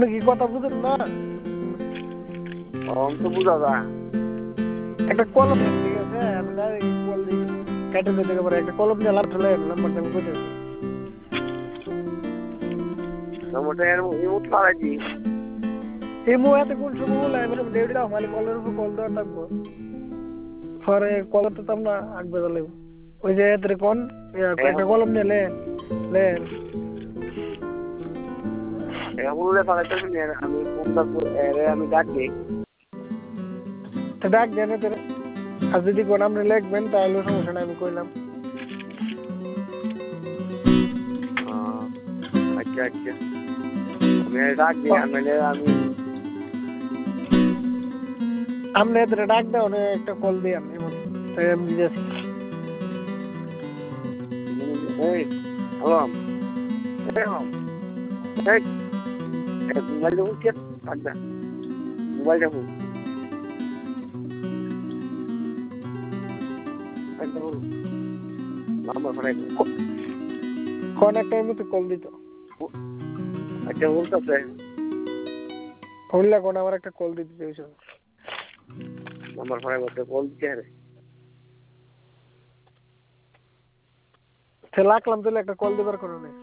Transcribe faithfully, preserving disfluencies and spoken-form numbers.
আপনি কি কথা বুঝেন না? আমি তো বুঝা যা একটা কলম নেন, ঠিক আছে? আমি ডাইরেক্ট কল দিই, কেটে দিতে পারে। একটা কলম দিয়ে লাভ ঠেলে নাম্বারটা আমি কই দেবো। নম্বরটা এর ইমোট লাগাই দি এই মুয়াতে কোন সময় বলে আমি ডেভিড দাও খালি কলের উপর কল দেওয়া থাকবো। পরে কল তো তোমরা আগবে চলে ওই যে এদের কোন একটা কলম নিয়ে লেন লেন এমন লাগাইতে আমি ফোনটা এরে আমি ডাক দিই তো ডাক দেন এদের। আর যদি কোন আপনি লিখবেন তাহলে সমস্যা নাই, আমি কইলাম। আচ্ছা আচ্ছা আমি ডাক দিই আমি আমি আপনি এদের ডাক দাও না, একটা কল দিই আমি এমন তাই আমি দিয়েছি। এই হ্যালো এই মোবাইল দেখুন কে থাকবে মোবাইল দেখুন নাম্বার ফোন কোন একটা এমনিতে কল দিত। আচ্ছা বলতেছে হইলা কোন আমার একটা কল দিতে দিয়েছিল। নাম্বার ফোন করতে কল দিতে হবে সে লাখলাম তাহলে একটা কল দিবার কোনো নেই।